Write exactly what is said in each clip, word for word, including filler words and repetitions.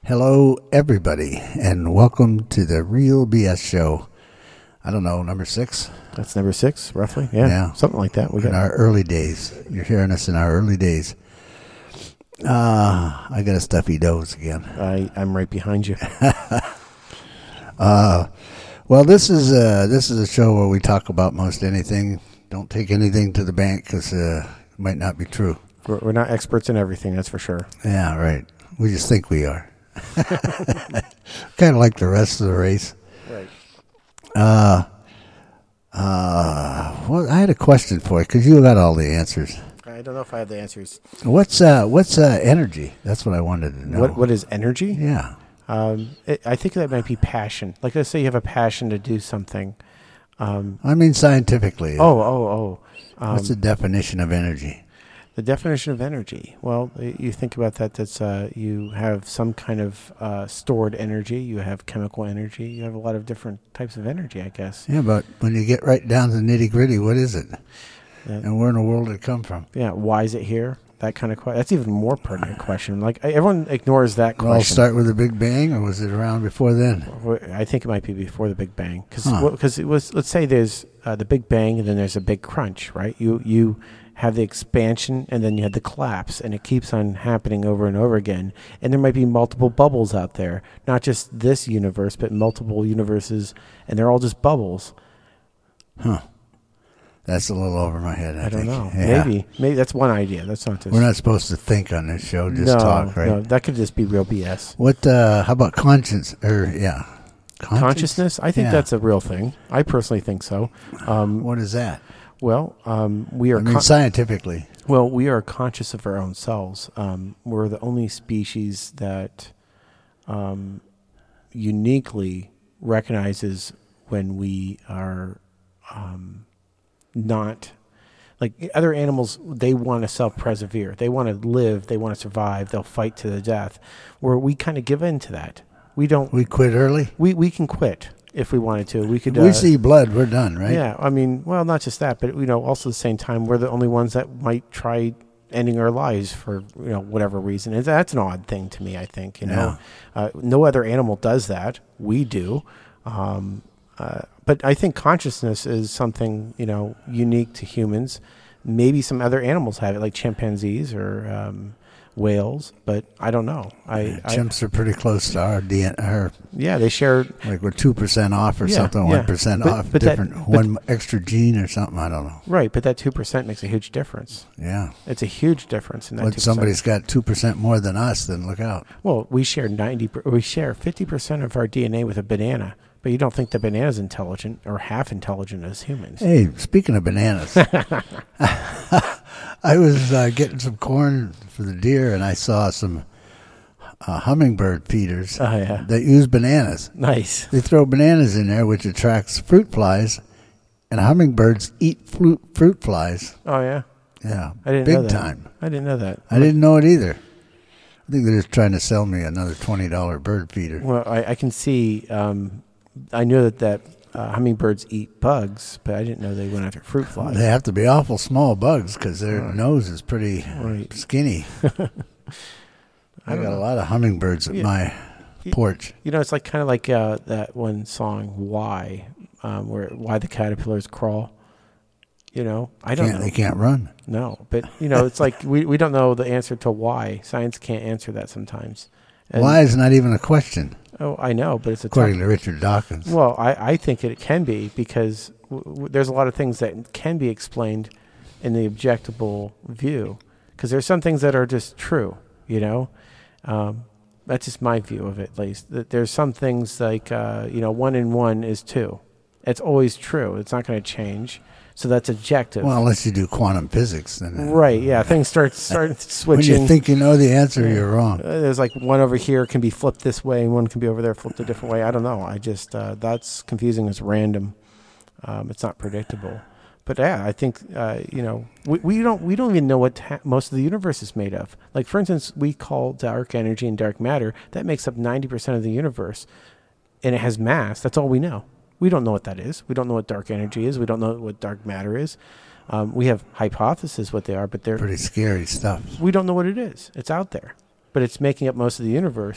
Hello, everybody, and welcome to the Real B S Show. I don't know, number six? That's number six, roughly. Yeah, yeah. Something like that. We got in our early days. You're hearing us in our early days. Uh, I got a stuffy nose again. I, I'm right behind you. uh, well, this is, uh, this is a show where we talk about most anything. Don't take anything to the bank because uh, it might not be true. We're, we're not experts in everything, that's for sure. Yeah, right. We just think we are. Kind of like the rest of the race. Right. Uh, uh, well, I had a question for you because you got all the answers. I don't know if I have the answers. What's uh, what's uh, energy? That's what I wanted to know. What What is energy? Yeah. Um, it, I think that might be passion. Like, let's say you have a passion to do something. Um, I mean, scientifically. Oh, oh, oh. Um, what's the definition of energy? The definition of energy. Well, you think about that. That's uh, you have some kind of uh, stored energy. You have chemical energy. You have a lot of different types of energy, I guess. Yeah, but when you get right down to the nitty gritty, what is it? Yeah. And where in the world did it come from? Yeah, why is it here? That kind of question. That's even more pertinent question. Like everyone ignores that question. Well, I'll start with the Big Bang, or was it around before then? I think it might be before the Big Bang, because huh. because it was. Let's say there's uh, the Big Bang, and then there's a big crunch, right? You you. have the expansion, and then you have the collapse, and it keeps on happening over and over again. And there might be multiple bubbles out there, not just this universe, but multiple universes, and they're all just bubbles. Huh. That's a little over my head, I, I don't think. know. Yeah. Maybe. Maybe that's one idea. That's not just... We're not supposed to think on this show, just no, talk, right? No, that could just be real B S. What, uh, how about conscience, or, yeah. Conscience? Consciousness? I think yeah. that's a real thing. I personally think so. Um, what is that? Well, um, we are... I mean, con- scientifically. Well, we are conscious of our own selves. Um, we're the only species that um, uniquely recognizes when we are um, not... Like other animals, they want to self-persevere. They want to live. They want to survive. They'll fight to the death. Where we kind of give in to that. We don't... We quit early? We, we can quit. If we wanted to, we could. If we uh, see blood, we're done, right? Yeah, I mean, well, not just that, but you know, also at the same time, we're the only ones that might try ending our lives for you know whatever reason. And that's an odd thing to me. I think you know, yeah. uh, no other animal does that. We do, um, uh, but I think consciousness is something you know unique to humans. Maybe some other animals have it, like chimpanzees or um, whales, but I don't know. I, yeah, chimps I, are pretty close to our D N A. Our, yeah, they share like we're two percent off or yeah, something, yeah. one percent but, off, but different that, one but, extra gene or something. I don't know. Right, but that two percent makes a huge difference. Yeah, it's a huge difference in that. When two percent. Somebody's got two percent more than us, then look out. Well, we share ninety. We share fifty percent of our D N A with a banana. But you don't think the banana's intelligent or half intelligent as humans. Hey, speaking of bananas, I was uh, getting some corn for the deer, and I saw some uh, hummingbird feeders oh, yeah. that use bananas. Nice. They throw bananas in there, which attracts fruit flies, and hummingbirds eat fruit, fruit flies. Oh, yeah? Yeah, I didn't big know that. time. I didn't know that. I didn't know it either. I think they're just trying to sell me another twenty dollars bird feeder. Well, I, I can see... Um, I knew that, that uh, hummingbirds eat bugs, but I didn't know they went after fruit flies. They have to be awful small bugs because their right. nose is pretty right. skinny. I got know. a lot of hummingbirds at yeah. my you, porch. You know, it's like kind of like uh, that one song, Why, um, where Why the Caterpillars Crawl. You know, I don't can't, know. They can't run. No, but, you know, it's like we, we don't know the answer to why. Science can't answer that sometimes. And why is not even a question. Oh, I know, but it's a according tough, to Richard Dawkins. Well, I, I think it can be because w- w- there's a lot of things that can be explained in the objectable view. Because there's some things that are just true, you know. Um, that's just my view of it, at least. That there's some things like uh, you know, one and one is two. It's always true. It's not going to change. So that's objective. Well, unless you do quantum physics, then right. Yeah, things start start switching. When you think you know the answer, yeah. you're wrong. Uh, there's like one over here can be flipped this way, and one can be over there flipped a different way. I don't know. I just uh, that's confusing. It's random. Um, it's not predictable. But yeah, I think uh, you know we, we don't we don't even know what ta- most of the universe is made of. Like for instance, we call dark energy and dark matter. That makes up ninety percent of the universe, and it has mass. That's all we know. We don't know what that is. We don't know what dark energy is. We don't know what dark matter is. Um, we have hypotheses what they are, but they're pretty scary stuff. We don't know what it is. It's out there, but it's making up most of the universe.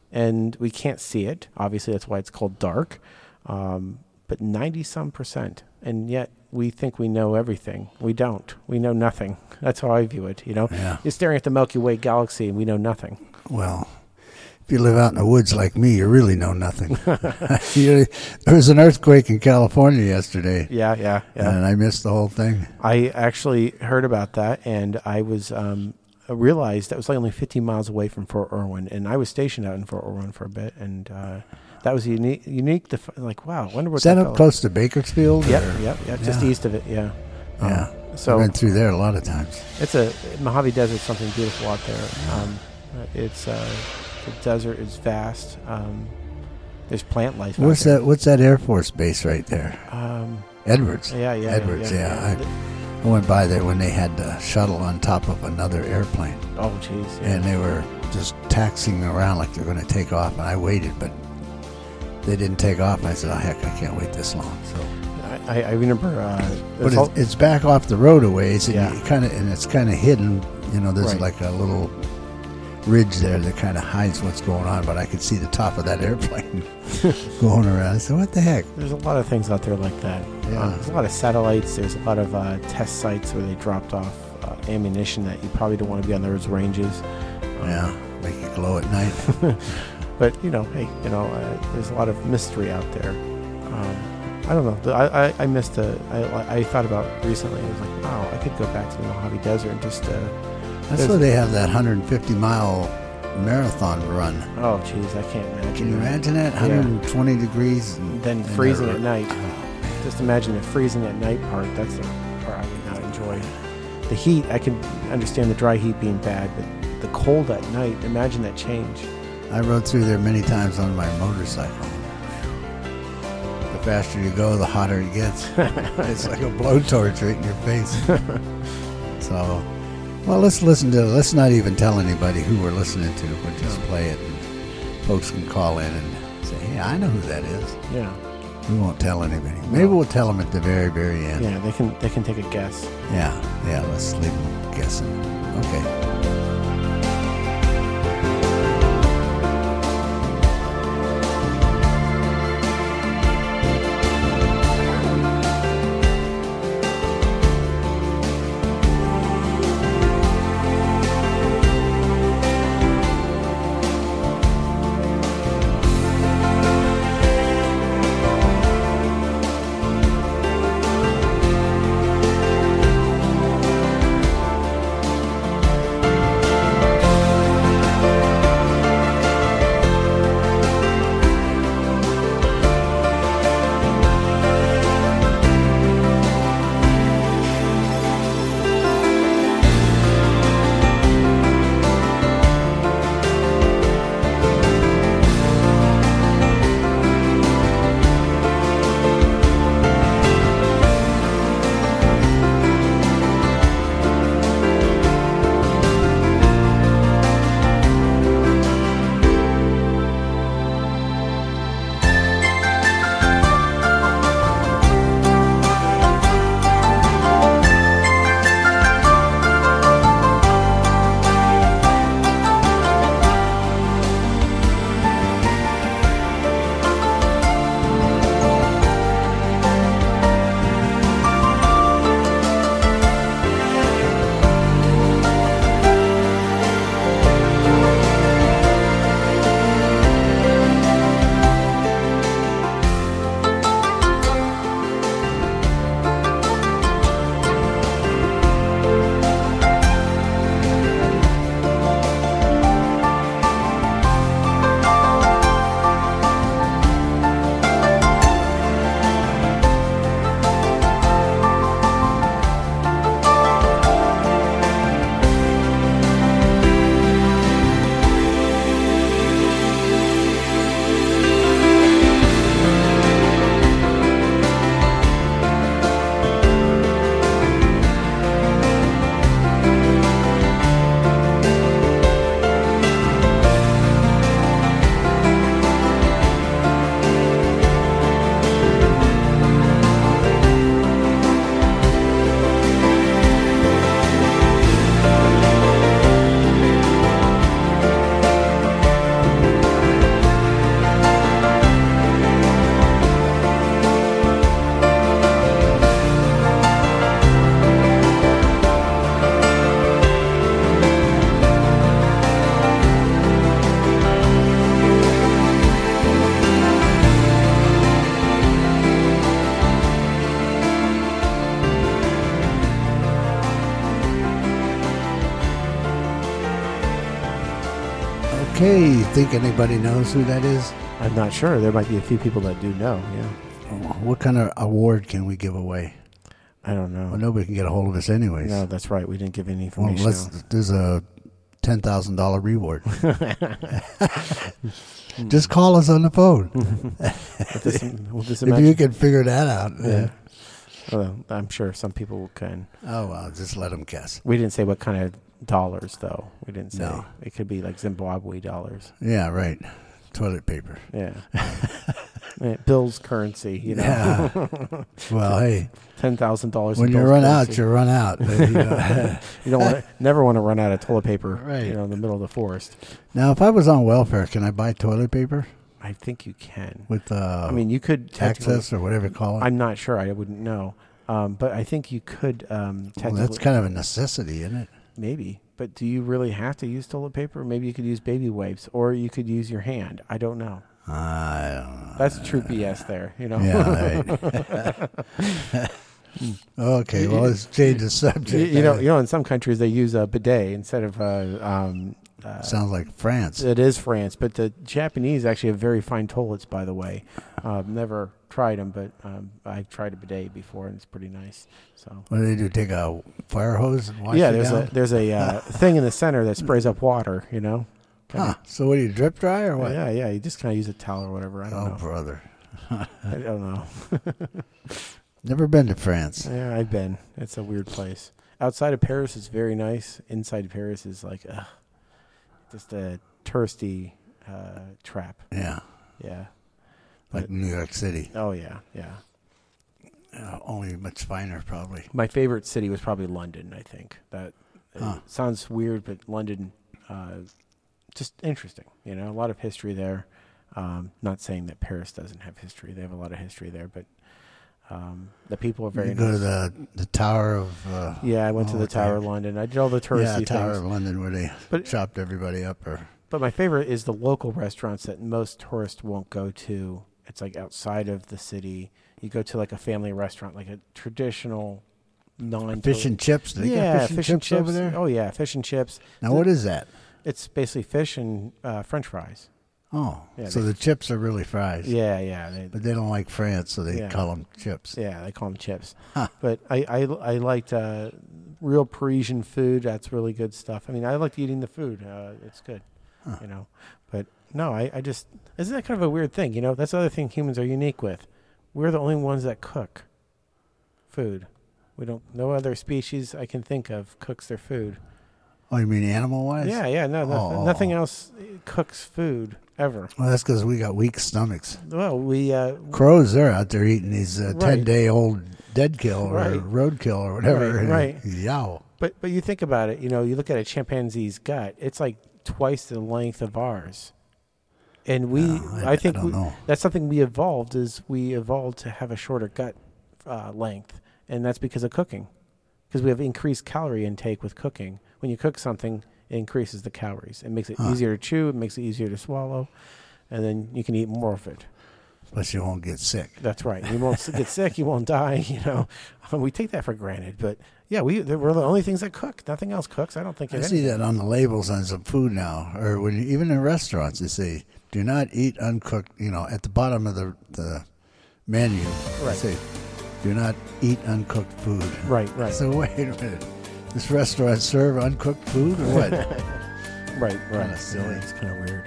and we can't see it. Obviously, that's why it's called dark. Um, but ninety some percent, and yet we think we know everything. We don't. We know nothing. That's how I view it. You know, Yeah. you're staring at the Milky Way galaxy, and we know nothing. Well, if you live out in the woods like me, you really know nothing. You- there was an earthquake in California yesterday, Yeah, yeah, yeah. and I missed the whole thing. I actually heard about that, and I was um, I realized that was like only fifteen miles away from Fort Irwin, and I was stationed out in Fort Irwin for a bit, and uh, that was unique. Unique. Def- like, wow, I wonder what Is that that up felt close to Bakersfield? like. Yep, or- yep, yep. Just Yeah. east of it. Yeah. Yeah. Um, I so went through there a lot of times. it's a Mojave Desert's something beautiful out there. Um, it's uh, the desert is vast. Um, there's plant life. out What's there. that? What's that Air Force base right there? Um, Edwards. yeah, yeah, Edwards. yeah. Yeah, yeah. I, I went by there when they had the shuttle on top of another airplane, Oh, jeez. Yeah. and they were just taxiing around like they're going to take off. And I waited, but they didn't take off. I said, "Oh heck, I can't wait this long." So, I, I remember. Uh, but it's all- it's, it's back off the road a ways, and Yeah. you kind of, and it's kind of hidden. You know, there's Right. like a little ridge there that kind of hides what's going on, but I could see the top of that airplane going around. I said, "What the heck?" There's a lot of things out there like that. Yeah. Uh, there's a lot of satellites. There's a lot of uh, test sites where they dropped off uh, ammunition that you probably don't want to be on those ranges. Um, Yeah, make it glow at night. But you know, hey, you know, uh, there's a lot of mystery out there. Um, I don't know. The- I, I, I missed a. I, I thought about recently. I was like, wow, I could go back to the Mojave Desert and just. Uh, That's There's- why they have that one hundred fifty mile marathon run. oh, jeez, I can't imagine. Can you that. imagine that? Yeah. one hundred twenty degrees. And, Then and freezing they're- at night. Just imagine the freezing at night part. That's the part I would not enjoy. The heat, I can understand the dry heat being bad, but the cold at night, imagine that change. I rode through there many times on my motorcycle. The faster you go, the hotter it gets. It's like a blowtorch right in your face. So, well, let's listen to. Let's not even tell anybody who we're listening to. We'll just play it, and folks can call in and say, "Hey, I know who that is." Yeah, We won't tell anybody. Maybe we'll tell them at the very, very end. yeah, they can they can take a guess. Yeah, yeah, let's leave them guessing. Okay. Okay, you think anybody knows who that is? I'm not sure. There might be a few people that do know. Yeah. What kind of award can we give away? I don't know. Well, nobody can get a hold of us anyways. No, that's right. We didn't give any Well, information. let's, out. there's a ten thousand dollars reward. Just call us on the phone. With this, with this If you can figure that out. Yeah. Well, I'm sure some people can. Oh, well, just let them guess. We didn't say what kind of dollars, though. We didn't say. No. It could be like Zimbabwe dollars. Yeah, right. Toilet paper. Yeah. Yeah, Bill's currency, you know. Yeah. Well, hey, ten thousand dollars. when you run out, you run out. You know. You don't want to, never want to run out of toilet paper. Right. You know, in the middle of the forest. Now, if I was on welfare, can I buy toilet paper I think you can. with uh, I mean, you could technically- access or whatever you call it? I'm not sure. I wouldn't know. Um, but I think you could. Um, Well, technically, that's kind of a necessity, isn't it? maybe. But do you really have to use toilet paper? Maybe you could use baby wipes, or you could use your hand. I don't know. I don't know. That's true B S there. You know. Yeah. Right. Okay. Well, let's change the you, subject. you know. You know. In some countries, they use a bidet instead of a. Um, uh, Sounds like France. It is France, but the Japanese actually have very fine toilets. By the way, um, never tried them, but um, I've tried a bidet before, and it's pretty nice. So. What do they do? Take a fire hose and wash Yeah, it there's down? a there's a uh, thing in the center that sprays up water. You know. Huh. So what do you drip dry or what? Yeah, yeah. You just kind of use a towel or whatever. I don't Oh, know. brother. I don't know. Never been to France. Yeah, I've been. It's a weird place. Outside of Paris, it's very nice. Inside of Paris is like, ugh, just a touristy uh, trap. Yeah. Yeah. Like But- New York City. Oh yeah, yeah. Uh, only much finer, probably. My favorite city was probably London. I think that it Huh. sounds weird, but London, uh, just interesting. You know, a lot of history there. Um, not saying that Paris doesn't have history; they have a lot of history there, but um, the people are very You go nice. to the, the Tower of... Uh, Yeah, I went to oh, the okay. Tower of London. I did all the touristy Yeah, Tower things. of London where they But- chopped everybody up. Or But my favorite is the local restaurants that most tourists won't go to. It's like outside of the city. You go to like a family restaurant, like a traditional non Fish and chips. Do they yeah, got fish, and chips, over there? Oh yeah, fish and chips. Now, what is that? It's basically fish and uh, French fries. Oh, Yeah, so they- the chips are really fries. Yeah, yeah, they, But they don't like France, so they Yeah. call them chips. yeah. They call them chips. Huh. But I I, I liked uh, real Parisian food. That's really good stuff. I mean, I liked eating the food. Uh, it's good. Huh. You know, but no, I, I just isn't that kind of a weird thing? You know, that's the other thing humans are unique with. We're the only ones that cook food. We don't. No other species I can think of cooks their food. Oh, you mean animal-wise? Yeah, yeah. No, no Oh. nothing else cooks food ever. Well, that's because we got weak stomachs. Well, we uh, Crows, they're out there eating these uh, Right. ten-day-old dead kill or Right. roadkill or whatever. Right, and right. Yow. But but you think about it, you know, you look at a chimpanzee's gut, it's like twice the length of ours. And we, No, I- I, think I don't we, know. that's something we evolved is we evolved to have a shorter gut uh, length, and that's because of cooking, because we have increased calorie intake with cooking. When you cook something, it increases the calories. It makes it Huh. easier to chew. It makes it easier to swallow, and then you can eat more of it. Plus, you won't get sick. That's right. You won't s- get sick. You won't die. You know, we take that for granted. But yeah, we we're the only things that cook. Nothing else cooks. I don't think. I of see anything. that on the labels on some food now, or when you, even in restaurants, they say, "Do not eat uncooked." You know, at the bottom of the the menu, they Right. say, "Do not eat uncooked food." Right, right, So wait a minute, this restaurant serve uncooked food or what? right, right. Kinda silly. Yeah, it's kind of weird.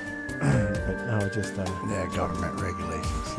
But no, it just uh, Yeah, government regulations.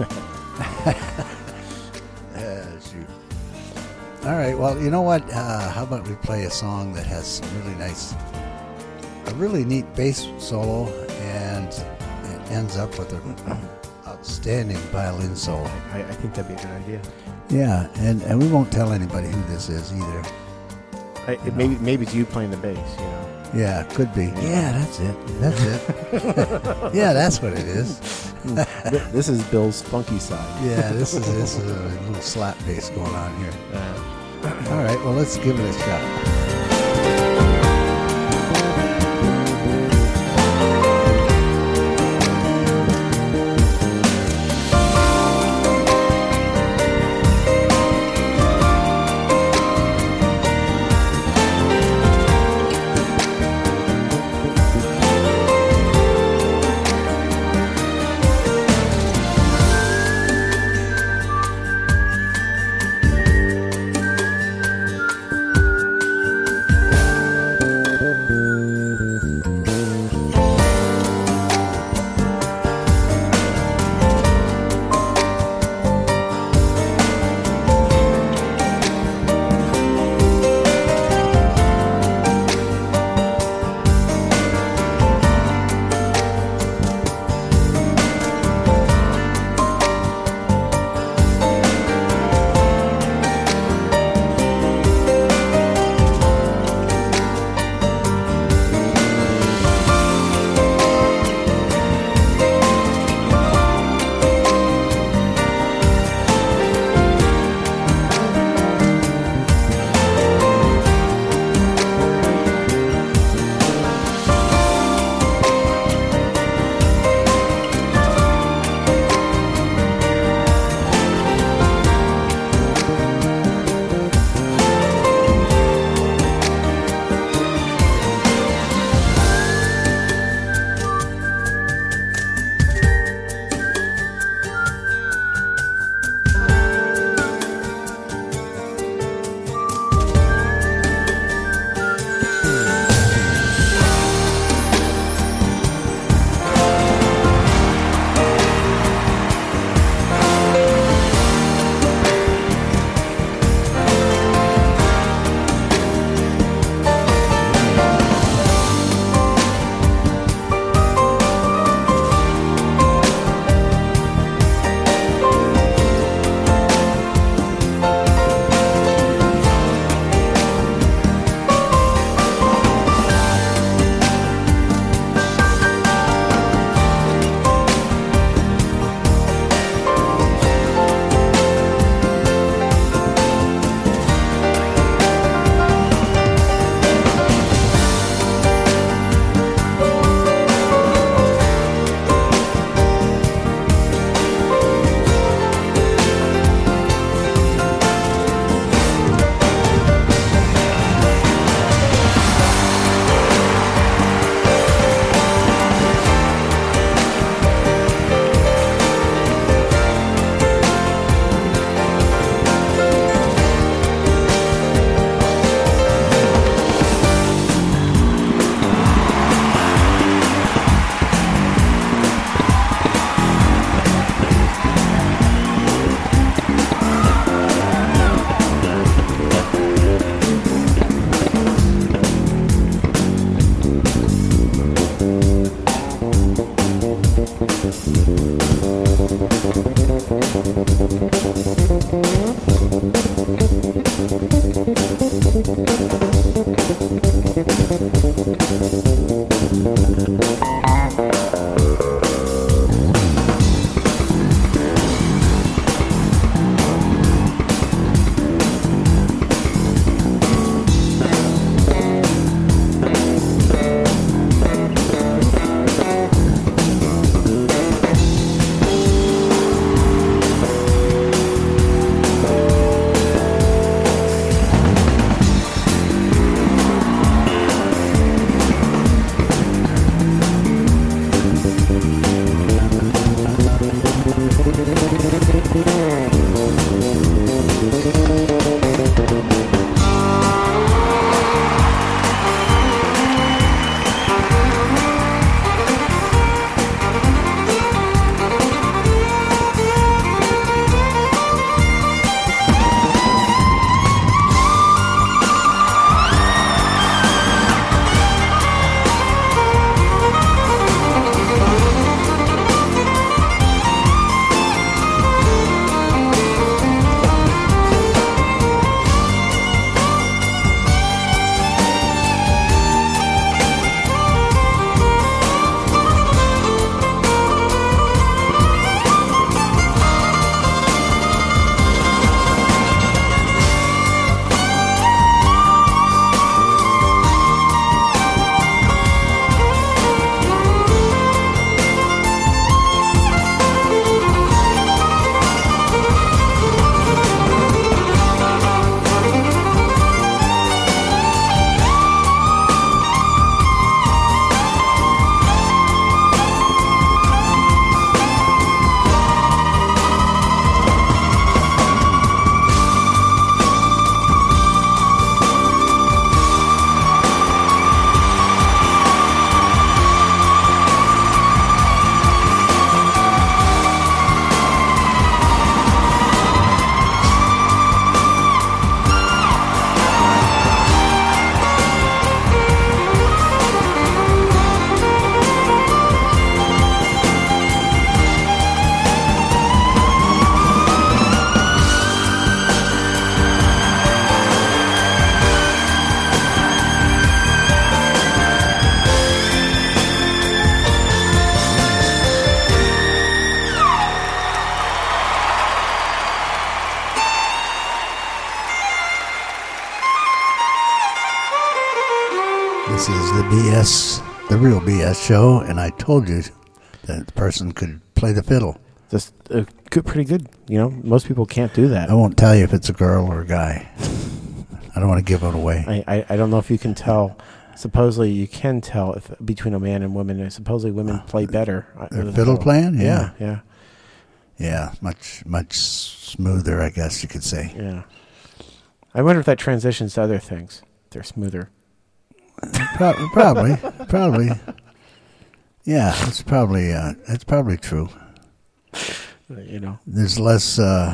Yeah, shoot. All right. Well, you know what? Uh, how about we play a song that has some really nice, a really neat bass solo, and it ends up with an outstanding violin solo. I, I think that'd be a good idea. Yeah, and, and we won't tell anybody who this is either. I, it, maybe maybe it's you playing the bass. You know. Yeah, could be. Yeah, that's it. That's it. Yeah, that's what it is. Th- this is Bill's funky side. Yeah, this is this is a little slap bass going on here. Uh, All right, well, let's give it a shot. This is the B S, the real B S show, and I told you that the person could play the fiddle. Just uh, good, pretty good. You know, most people can't do that. I won't tell you if it's a girl or a guy. I don't want to give it away. I, I, I don't know if you can tell. Supposedly, you can tell if between a man and woman. Supposedly, women play better. Their fiddle playing? Yeah, yeah, yeah, yeah. Much, much smoother, I guess you could say. Yeah. I wonder if that transitions to other things. They're smoother. Pro- probably, probably. Yeah, it's probably uh, it's probably true. You know, there's less. Uh,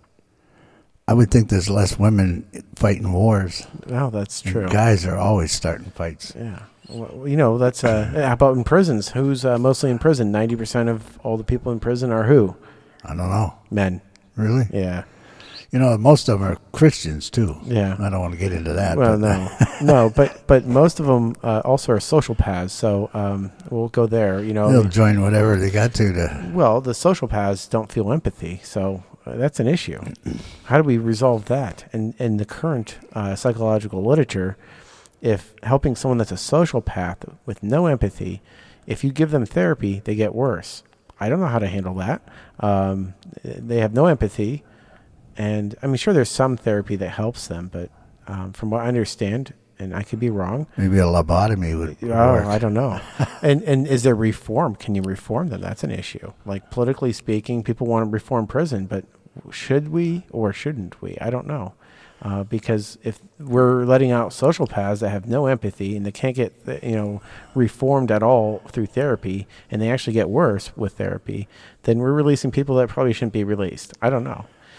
I would think there's less women fighting wars. Oh, that's true. And guys are always starting fights. Yeah. Well, you know, that's uh, how about in prisons? Who's uh, mostly in prison? Ninety percent of all the people in prison are who? I don't know. Men. Really? Yeah. You know, most of them are Christians too. Yeah. I don't want to get into that. Well, but no, no, but but most of them uh, also are sociopaths. So um, we'll go there. You know, they'll join whatever they got to. To well, the sociopaths don't feel empathy, so uh, that's an issue. How do we resolve that? And in the current uh, psychological literature, if helping someone that's a sociopath with no empathy, if you give them therapy, they get worse. I don't know how to handle that. Um, they have no empathy. And I mean, sure, there's some therapy that helps them, but um, from what I understand, and I could be wrong. Maybe a lobotomy would Oh, work. I don't know. and and is there reform? Can you reform them? That's an issue. Like politically speaking, people want to reform prison, but should we or shouldn't we? I don't know. Uh, because if we're letting out sociopaths that have no empathy and they can't get, you know, reformed at all through therapy, and they actually get worse with therapy, then we're releasing people that probably shouldn't be released. I don't know.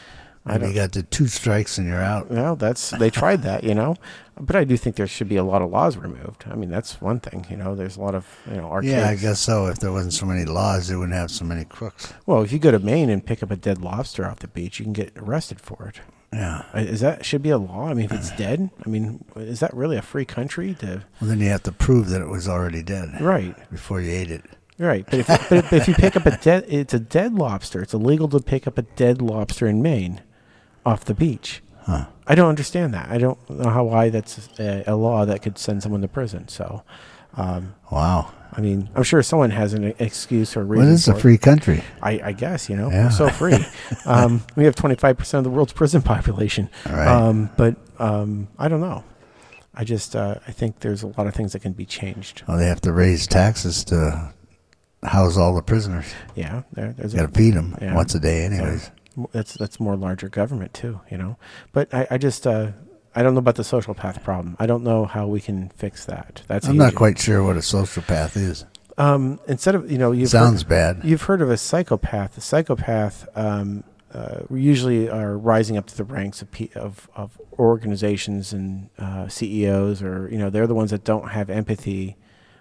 I Maybe don't. you got the two strikes and you're out. Well, that's they tried that, you know. But I do think there should be a lot of laws removed. I mean, that's one thing, you know. There's a lot of, you know, arcades. Yeah, I guess so. If there wasn't so many laws, they wouldn't have so many crooks. Well, if you go to Maine and pick up a dead lobster off the beach, you can get arrested for it. Yeah. Is that should be a law? I mean, if it's dead, I mean, is that really a free country to? Well, then you have to prove that it was already dead. Right. Before you ate it. Right, but if but if, if you pick up a dead, it's a dead lobster. It's illegal to pick up a dead lobster in Maine, off the beach. Huh. I don't understand that. I don't know how why that's a, a law that could send someone to prison. So, um, wow. I mean, I'm sure someone has an excuse or reason. Well, it's a for free it. country. I, I guess, you know, Yeah. we're so free. um, we have twenty-five percent of the world's prison population. Right. Um, but um, I don't know. I just uh, I think there's a lot of things that can be changed. Well, they have to raise taxes to house all the prisoners. Yeah, there, there's You a got to feed them yeah. once a day, anyways. Yeah. That's that's more larger government too, you know. But I, I just uh, I don't know about the social path problem. I don't know how we can fix that. That's I'm a not huge- quite sure what a sociopath is. Um, instead of you know, you've Sounds heard, bad. You've heard of a psychopath. The psychopath um, uh, usually are rising up to the ranks of pe- of, of organizations and uh, C E Os, or you know, they're the ones that don't have empathy,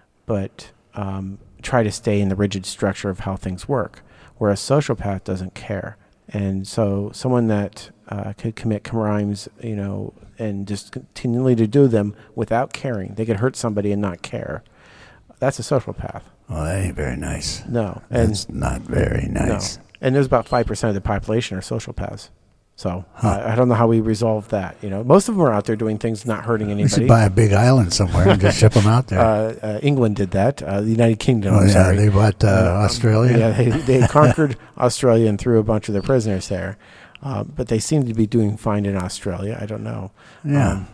but um, try to stay in the rigid structure of how things work. Whereas sociopath doesn't care. And so someone that uh, could commit crimes, you know, and just continually to do them without caring. They could hurt somebody and not care. That's a sociopath. Well, that ain't very nice. No. And That's not very nice. no. And there's about five percent of the population are sociopaths. So Huh. uh, I don't know how we resolve that. You know, most of them are out there doing things not hurting We anybody. should buy a big island somewhere and just ship them out there. Uh, uh, England did that. Uh, the United Kingdom, oh, I'm yeah, sorry. they bought uh, Uh, Australia. Yeah, they, they conquered Australia and threw a bunch of their prisoners there. Uh, but they seem to be doing fine in Australia. I don't know. Yeah. Um,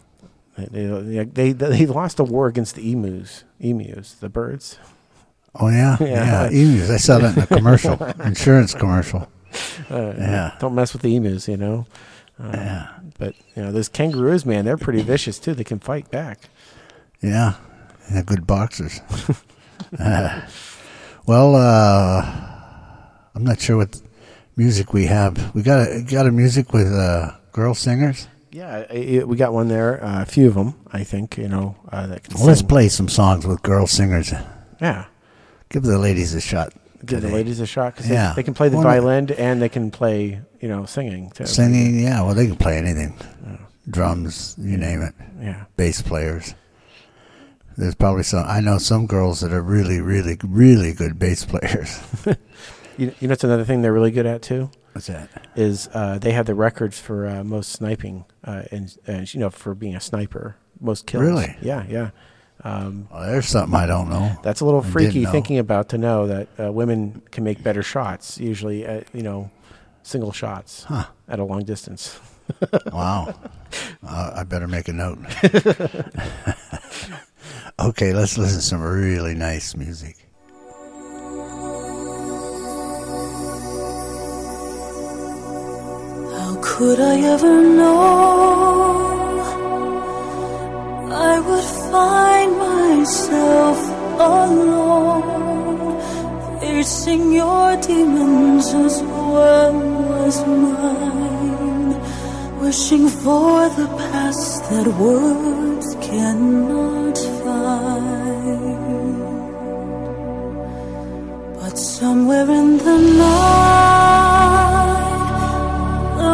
they, they, they, they lost a war against the emus, emus, the birds. Oh, yeah? Yeah. Yeah, emus. I saw that in a commercial, insurance commercial. Uh, Yeah. Don't mess with the emus, you know. Uh, Yeah. But, you know, those kangaroos, man, they're pretty vicious, too. They can fight back. Yeah. Yeah, good boxers. uh, well, uh, I'm not sure what music we have. We got a, got a music with uh, girl singers? Yeah, I- I- we got one there. Uh, a few of them, I think, you know, uh, that can Well, let's sing. play some songs with girl singers. Yeah. Give the ladies a shot. Give the today. ladies a shot because Yeah. they, they can play the Well, violin and they can play, you know, singing too. Singing, yeah. Well, they can play anything. Yeah. Drums, you name it. Yeah. Bass players. There's probably some. I know some girls that are really, really, really good bass players. You, you know, it's another thing they're really good at too. What's that? Is uh, they have the records for uh, most sniping uh, and, and you know for being a sniper, most kills. Really? Yeah, yeah. Um, Well, there's something I don't know. that's a little I didn't freaky know. thinking about to know that uh, women can make better shots. Usually, uh, you know, single shots Huh. at a long distance. Wow. uh, I better make a note. Okay, let's listen to some really nice music. How could I ever know I would find myself alone, facing your demons as well as mine, wishing for the past that words cannot find. But somewhere in the night, the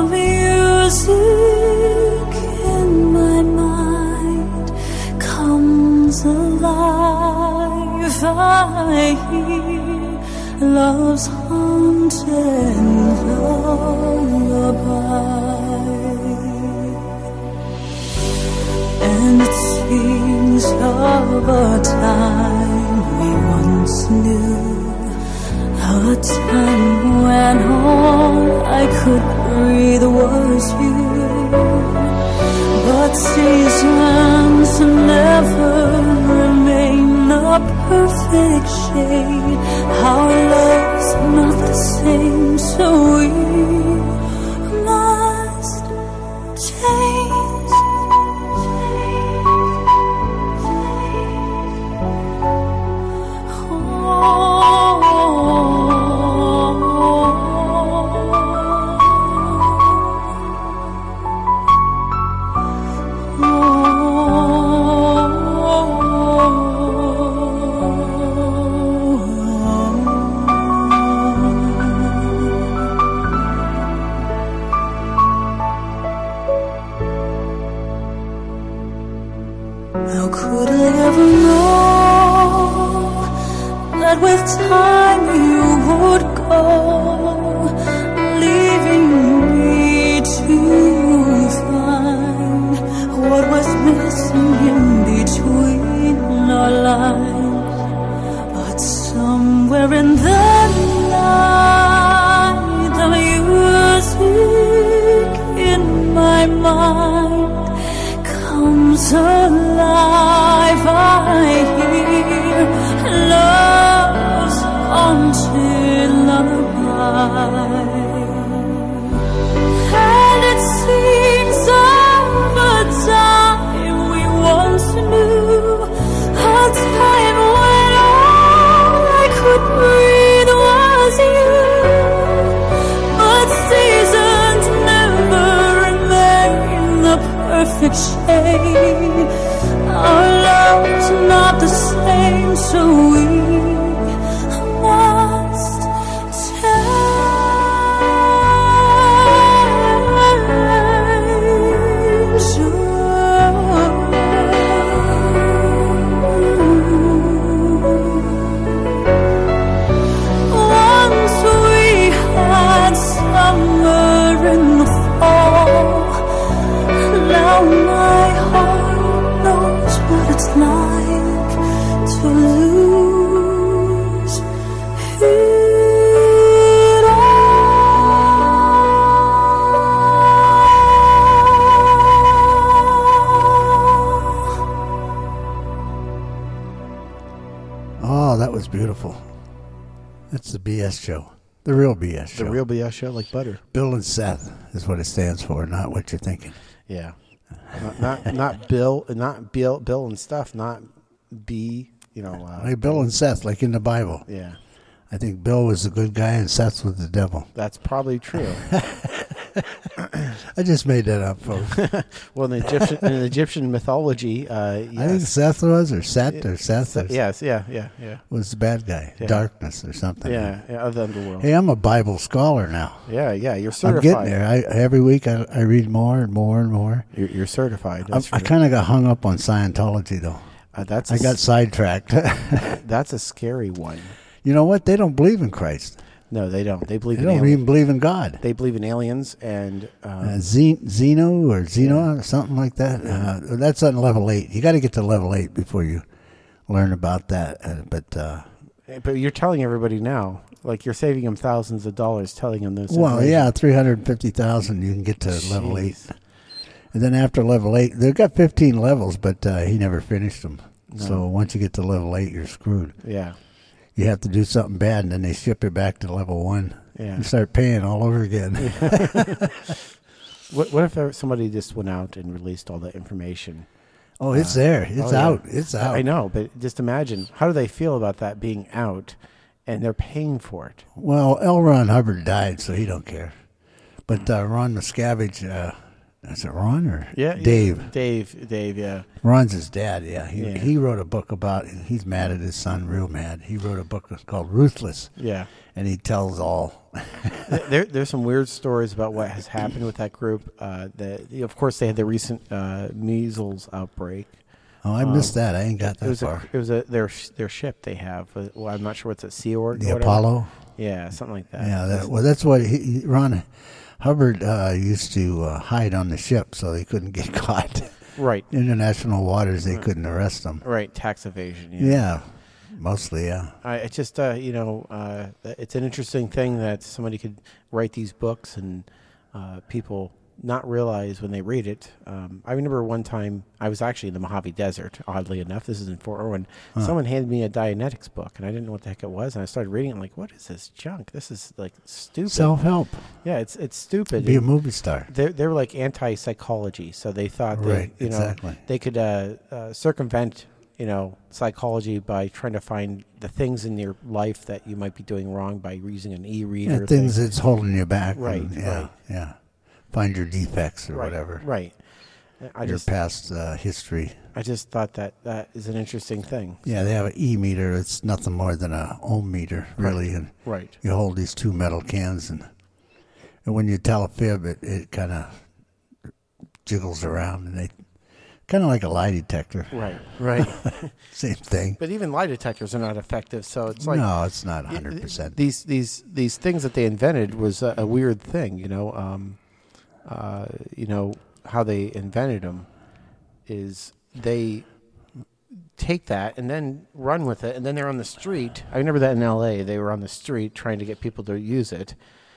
music in my mind comes alive. I hear love's haunted lullaby, and it seems of a time we once knew, a time when all I could breathe was you. But seasons never remain a perfect shade. Our love's not the same, so we must change. Oh, That's the B S show. The real B S show. The real B S show, like butter. Bill and Seth is what it stands for, not what you're thinking. Yeah. not, not not Bill, not Bill, Bill and stuff, not B, you know. Uh, Like Bill and Seth, like in the Bible. yeah. I think Bill was the good guy and Seth was the devil. That's probably true. I just made that up, folks. Well, in the Egyptian, in Egyptian mythology, uh, yes. I think Seth was, or Seth, or Seth, or yes, yeah, yeah, yeah. was the bad guy. Yeah. Darkness or something. Yeah, yeah, of the underworld. Hey, I'm a Bible scholar now. Yeah, yeah, you're I'm certified. getting there. I, every week I, I read more and more and more. You're, you're certified. I, That's I true. kind of got hung up on Scientology, though. Uh, that's I a, got sidetracked. that's a scary one. You know what? They don't believe in Christ. No, they don't. They believe They in don't aliens. even believe in God. They believe in aliens and um, Uh, Z- Zeno or Zeno or something like that. Uh, that's on level eight. You got to get to level eight before you learn about that. Uh, but uh, but you're telling everybody now, like you're saving them thousands of dollars, telling them this. well, information. yeah, three hundred fifty thousand. You can get to level eight, Jeez. and then after level eight, they've got fifteen levels, but uh, he never finished them. No. So once you get to level eight, you're screwed. Yeah, You have to do something bad, and then they ship you back to level one. yeah. You start paying all over again. What, what if there, somebody just went out and released all that information? Oh, it's there. It's Oh, yeah. out. It's out. I know, but just imagine, how do they feel about that being out and they're paying for it? Well, L. Ron Hubbard died, so he don't care. But uh, Ron Miscavige, uh, is it Ron or Dave? Yeah, Dave, Dave, yeah. Ron's his dad, yeah. He Yeah. he wrote a book about, he's mad at his son, real mad. He wrote a book called Ruthless, Yeah. and he tells all. there, there's some weird stories about what has happened with that group. Uh, the, of course, they had the recent uh, measles outbreak. Oh, I missed that. I ain't got It that was far. a, it was a their sh- their ship they have. Uh, Well, I'm not sure what's a Sea Org. The or whatever. Apollo? Yeah, something like that. Yeah, that, well, that's what he, he- Ron Hubbard uh, used to uh, hide on the ship so they couldn't get caught. Right, International waters, they couldn't arrest them. right. Tax evasion. Yeah. Yeah, mostly, yeah. I, it's just uh, you know, uh, it's an interesting thing that somebody could write these books and uh, people not realize when they read it. Um, I remember one time I was actually in the Mojave Desert. Oddly enough, this is in Fort Irwin. Someone handed me a Dianetics book, and I didn't know what the heck it was. And I started reading it, and like, what is this junk? This is like stupid. Self-help. yeah, it's it's stupid. Be a And movie star. they they were like anti-psychology, so they thought that Right, you know exactly. they could uh, uh, circumvent you know psychology by trying to find the things in your life that you might be doing wrong by using an e-reader. Yeah, thing. things that's holding you back. Right, and, yeah, right. yeah. Find your defects or right, whatever. Right. I Your just past uh, history. I just thought that that is an interesting thing. Yeah, they have an E meter. It's nothing more than a ohm meter, really. And Right. you hold these two metal cans, and and when you tell a fib, it, it kind of jiggles around, and they kind of like a lie detector. Right. Right. Same thing. But even lie detectors are not effective, so it's like no, it's not one hundred percent. these these these things that they invented was a, a weird thing, you know. Um, uh, you know how they invented them is they take that and then run with it, and then they're on the street. I remember that in L A. They were on the street trying to get people to use it.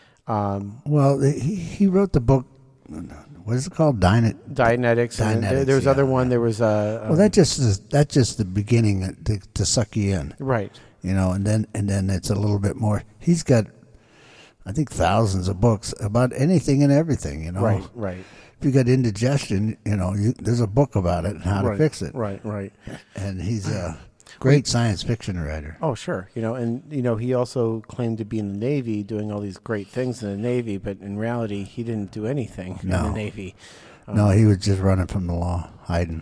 Um, Well, the- he, he wrote the book, what is it called? Dynet. Dianetics. And there, Dianetics, there was yeah. other one. There was uh, Well, that just is, that's just the beginning to, to suck you in, right. you know, and then and then it's a little bit more. He's got, I think, thousands of books about anything and everything, you know. Right. Right. If you got indigestion, you know, you, there's a book about it and how right. to fix it. Right. Right. And he's a great science fiction writer. Oh, sure. You know, and you know, he also claimed to be in the Navy, doing all these great things in the Navy, but in reality, he didn't do anything in No. the Navy. Um, No, he was just running from the law, hiding.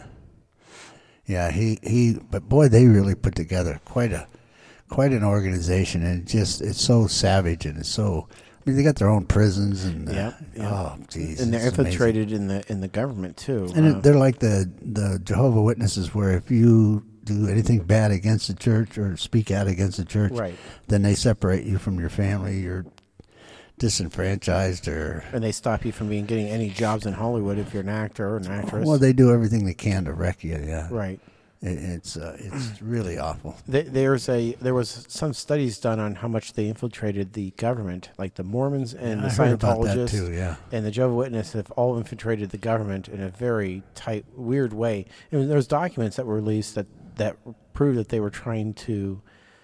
Yeah, he, he but boy, they really put together quite a quite an organization, and it just it's so savage and it's so. I mean, they got their own prisons and uh, Yep, yep. oh, geez, and they're it's amazing. infiltrated in the in the government too. And Uh, it, they're like the the Jehovah Witnesses, where if you do anything bad against the church or speak out against the church, right. then they separate you from your family. You're disenfranchised, or And they stop you from being getting any jobs in Hollywood if you're an actor or an actress. well, they do everything they can to wreck you. Yeah, right. it, it's uh, it's really awful. Th- There's a there was some studies done on how much they infiltrated the government, like the Mormons and I the heard about that Scientologists too. Yeah, and the Jehovah's Witnesses have all infiltrated the government in a very tight, weird way. And there's documents that were released that that prove that they were trying to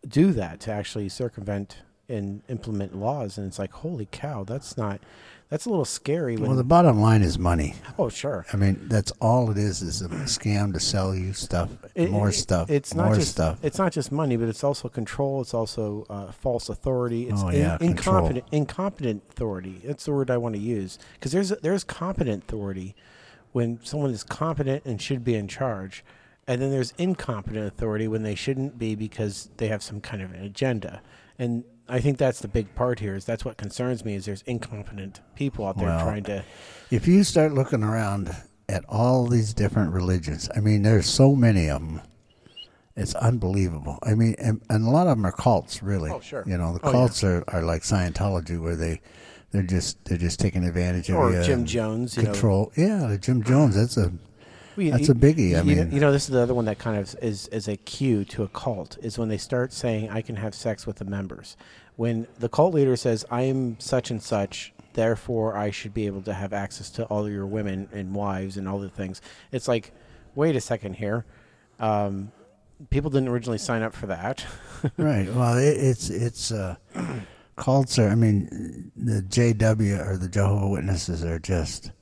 do that, to actually circumvent and implement laws. And it's like, holy cow, that's not, that's a little scary. When, Well, the bottom line is money. oh, sure. I mean, that's all it is, is a scam to sell you stuff, It- more it- stuff, It's more not just stuff. It's not just money, but it's also control. It's also uh, false authority. It's Oh, yeah, control. incompetent, incompetent authority. That's the word I want to use, because there's there's competent authority when someone is competent and should be in charge, and then there's incompetent authority when they shouldn't be because they have some kind of an agenda. And I think that's the big part here. Is that's what concerns me, is there's incompetent people out there Well, trying to. If you start looking around at all these different religions, I mean, there's so many of them. It's unbelievable. I mean, and, and a lot of them are cults, really. Oh, sure. You know, the Oh, yeah. cults are, are like Scientology, where they they're just they're just taking advantage of Or you Jim and Jones, you know. control. Yeah, the Jim Jones. That's a Well, you- That's you- a biggie. I you know, mean- you know, this is the other one that kind of is is a cue to a cult, is when they start saying, "I can have sex with the members." When the cult leader says, "I am such and such, therefore I should be able to have access to all your women and wives and all the things," it's like, wait a second here. Um, people didn't originally sign up for that. right. Well, it, it's it's uh, cults are. I mean, the J W or the Jehovah's Witnesses are just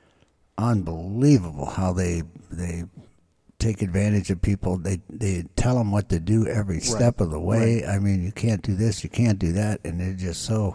unbelievable how they they take advantage of people. They they tell them what to do every step of the way. I mean, you can't do this, you can't do that, and they're just so.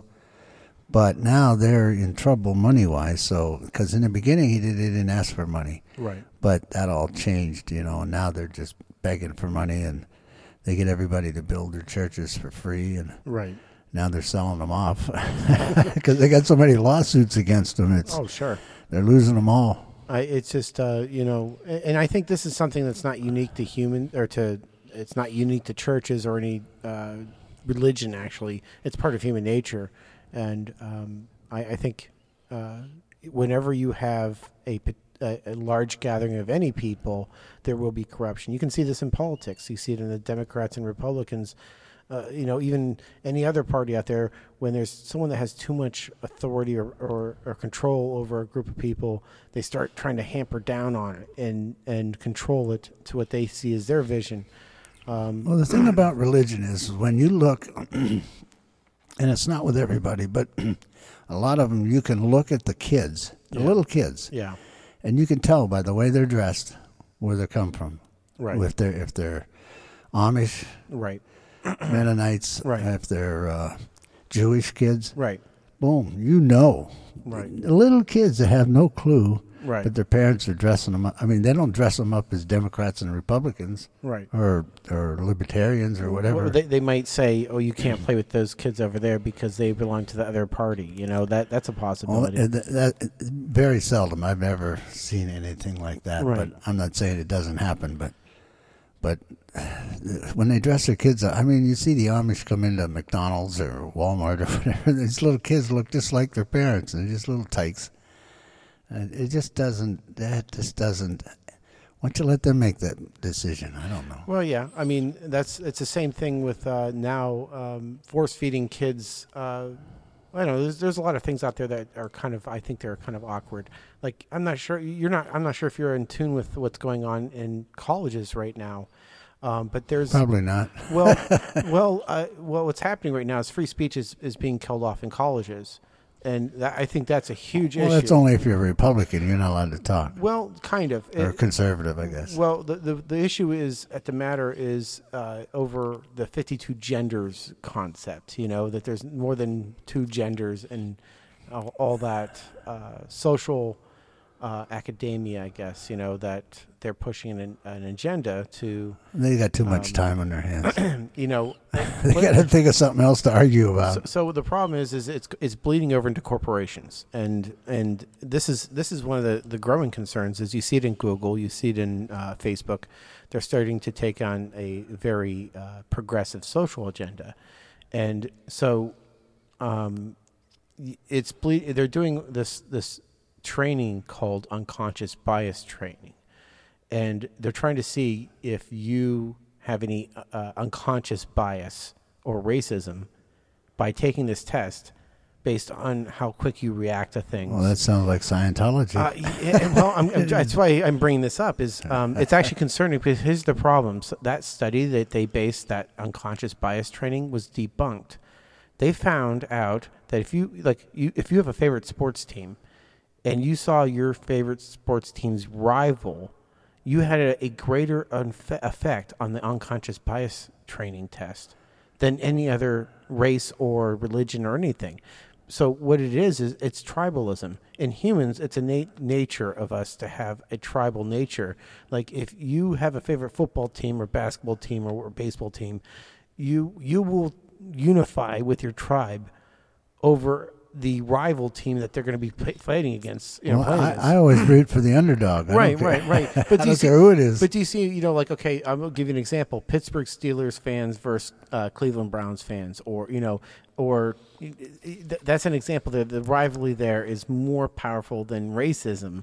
But now they're in trouble money wise. So because in the beginning he did, they didn't ask for money, Right. but that all changed, you know. And now they're just begging for money, and they get everybody to build their churches for free, and Right. now they're selling them off because they got so many lawsuits against them. It's Oh, sure. they're losing them all. I, it's just uh, you know, a- and I think this is something that's not unique to human or to. It's not unique to churches or any uh, religion. Actually, it's part of human nature, and um, I, I think uh, whenever you have a, p- a a large gathering of any people, there will be corruption. You can see this in politics. You see it in the Democrats and Republicans. Uh, you know, even any other party out there, when there's someone that has too much authority or, or, or control over a group of people, they start trying to hamper down on it and, and control it to what they see as their vision. Um, Well, the thing about religion is when you look, and it's not with everybody, but a lot of them, you can look at the kids, the Yeah. little kids, yeah, and you can tell by the way they're dressed where they come from. right, If they're if they're Amish, right, Mennonites, Right. if they're uh, Jewish kids, right, boom, you know. Right. The little kids that have no clue, Right. but their parents are dressing them up. I mean, they don't dress them up as Democrats and Republicans right. or or libertarians or whatever. Well, they, they might say, "Oh, you can't play with those kids over there because they belong to the other party." You know, that that's a Well, possibility. uh, that, that, very seldom. I've ever seen anything like that. Right. But I'm not saying it doesn't happen. But but when they dress their kids up, I mean, you see the Amish come into McDonald's or Walmart or whatever. These little kids look just like their parents. They're just little tykes. And it just doesn't. That just doesn't. Why don't you let them make that decision? I don't know. Well, yeah. I mean, that's it's the same thing with uh, now um, force feeding kids. Uh, I don't know. There's, there's a lot of things out there that are kind of. I think they're kind of awkward. Like I'm not sure you're not. I'm not sure if you're in tune with what's going on in colleges right now. Um, but there's Probably not. well, well, uh, well. What's happening right now is free speech is, is being killed off in colleges, and that, I think that's a huge Well, issue. that's only if you're a Republican. You're not allowed to talk. well, kind of. Or It- conservative, I guess. Well, the, the the issue is at the matter is uh, over the fifty-two genders concept. You know that there's more than two genders and all, all that uh, social uh, academia. I guess you know that they're pushing an, an agenda to They got too much um, time on their hands. you know. They got to think of something else to argue about. So, so the problem is, is it's it's bleeding over into corporations, and and this is this is one of the, the growing concerns. Is you see it in Google, you see it in uh, Facebook. They're starting to take on a very uh, progressive social agenda, and so um, y- it's ble- They're doing this this training called unconscious bias training, and they're trying to see if you have any uh, unconscious bias or racism by taking this test, based on how quick you react to things. Well, that sounds like Scientology. Uh, yeah, well, I'm, I'm, that's why I'm bringing this up. Is um, it's actually concerning because here's the problem. So that study that they based that unconscious bias training was debunked. They found out that if you like, you if you have a favorite sports team, and you saw your favorite sports team's rival, you had a, a greater unfe- effect on the unconscious bias training test than any other race or religion or anything. So what it is, is it's tribalism. In humans, it's innate nature of us to have a tribal nature. Like if you have a favorite football team or basketball team or, or baseball team, you you will unify with your tribe over the rival team that they're going to be play, fighting against. You know, well, I, against. I always root for the underdog. I right, don't right, right. But But I do you don't see, care who it is. But do you see, you know, like, okay, I'm going to give you an example. Pittsburgh Steelers fans versus uh, Cleveland Browns fans, or, you know, or th- that's an example. The, the rivalry there is more powerful than racism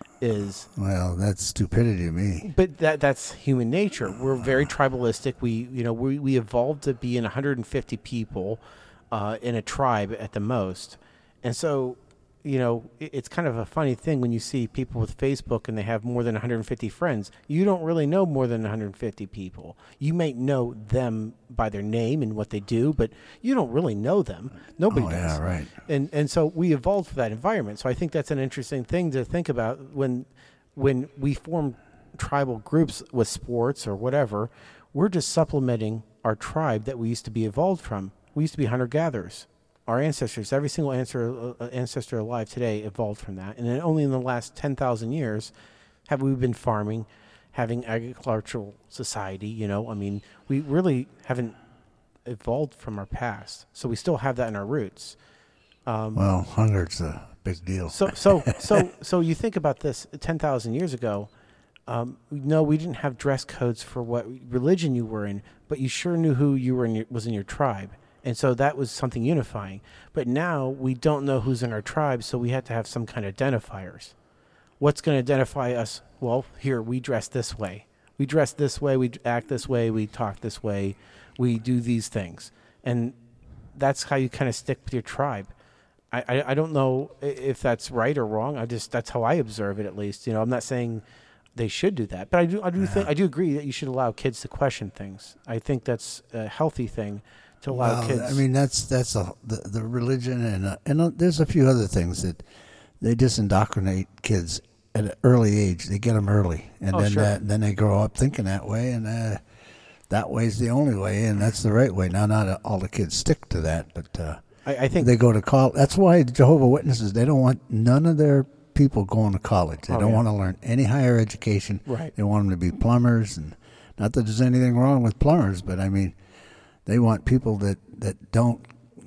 is. Well, that's stupidity to me. But that that's human nature. We're very tribalistic. We, you know, we, we evolved to be in one hundred fifty people uh, in a tribe at the most. And so, you know, it, it's kind of a funny thing when you see people with Facebook and they have more than one hundred fifty friends. You don't really know more than one hundred fifty people. You may know them by their name and what they do, but you don't really know them. Nobody Oh, does. yeah, right. And and so we evolved for that environment. So I think that's an interesting thing to think about when when we form tribal groups with sports or whatever. We're just supplementing our tribe that we used to be evolved from. We used to be hunter-gatherers. Our ancestors, every single ancestor, uh, ancestor alive today evolved from that. And then only in the last ten thousand years have we been farming, having agricultural society, you know. I mean, we really haven't evolved from our past. So we still have that in our roots. Um, Well, hunger's a big deal. so, so, so, so you think about this ten thousand years ago. Um, no, we didn't have dress codes for what religion you were in, but you sure knew who you were in your, was in your tribe. And so that was something unifying. But now we don't know who's in our tribe, so we have to have some kind of identifiers. What's going to identify us? Well, here, we dress this way. We dress this way, we act this way, we talk this way, we do these things. And that's how you kind of stick with your tribe. I, I, I don't know if that's right or wrong. I just that's how I observe it, at least. You know, I'm not saying they should do that, but I do I do think I do agree that you should allow kids to question things. I think that's a healthy thing. To allow well, kids. I mean, that's that's a, the the religion, and uh, and uh, there's a few other things that they just indoctrinate kids at an early age. They get them early, and Oh, then sure. that, then they grow up thinking that way, and uh, that way's the only way, and that's the right way. Now, not all the kids stick to that, but uh, I, I think they go to college. That's why Jehovah's Witnesses, they don't want none of their people going to college. They Oh, don't yeah. want to learn any higher education. Right. They want them to be plumbers, and not that there's anything wrong with plumbers, but I mean, they want people that, that don't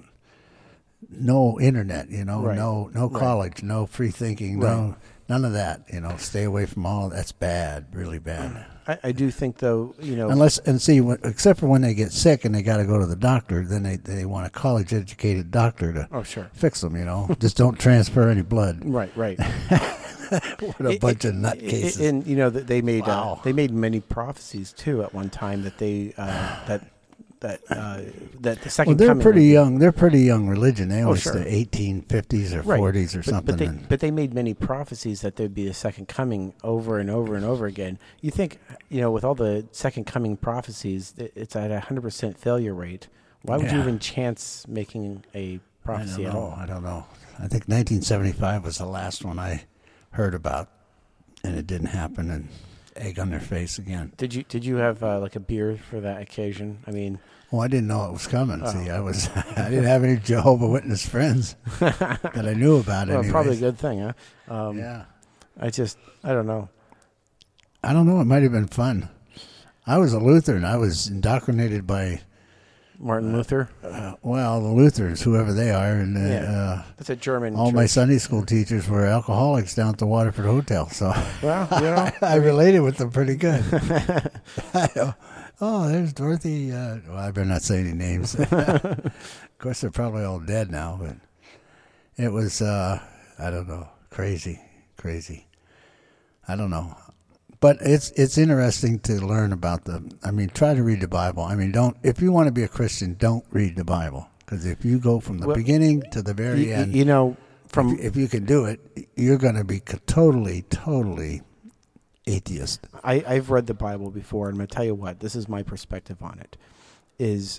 know internet, you know, Right. no no Right. college, no free thinking, Right. no none of that. You know, stay away from all that's bad, really bad. I, I do think though, you know, Unless and see, when, except for when they get sick and they got to go to the doctor, then they they want a college educated doctor to oh sure, fix them. You know, just don't transfer any blood. right, right. What a It- bunch it- of it- nutcases. And you know that they made uh, Wow. they made many prophecies too at one time that they uh, that that uh, that the second Well, they're coming pretty would be- young. They're pretty young religion. They always sure. say eighteen fifties or Right. forties or but, something. But they, and- but they made many prophecies that there'd be a second coming over and over and over again. You think, you know, with all the second coming prophecies, it- it's at a hundred percent failure rate. Why would you Yeah. even chance making a I don't prophecy at know. all? I don't know. I think nineteen seventy-five was the last one I heard about, and it didn't happen. And egg on their face again. Did you did you have uh, like a beer for that occasion? I mean, Well, I didn't know it was coming. Oh. See, I was I didn't have any Jehovah Witness friends that I knew about. well, anyways. probably a good thing, huh? Um, Yeah. I just I don't know. I don't know. It might have been fun. I was a Lutheran. I was indoctrinated by Martin Luther. uh, well the Lutherans, whoever they are, and uh, Yeah. uh, That's a German. all my church. Sunday school teachers were alcoholics down at the Waterford Hotel. So Well, you know, I related with them pretty good. I go, oh, there's Dorothy. Uh, well, I better not say any names. Of course, they're probably all dead now, but it was, uh, I don't know, crazy, crazy. I don't know. But it's it's interesting to learn about the, I mean, try to read the Bible. I mean, don't, if you want to be a Christian, don't read the Bible. Because if you go from the Well, beginning to the very You, end, you know, from if, if you can do it, you're going to be co- totally, totally atheist. I, I've read the Bible before, and I'm going to tell you what, this is my perspective on it, is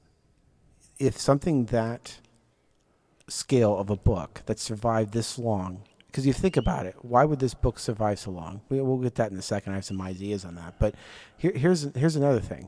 if something that scale of a book that survived this long, because you think about it, why would this book survive so long? We, we'll get that in a second. I have some ideas on that. But here, here's here's another thing.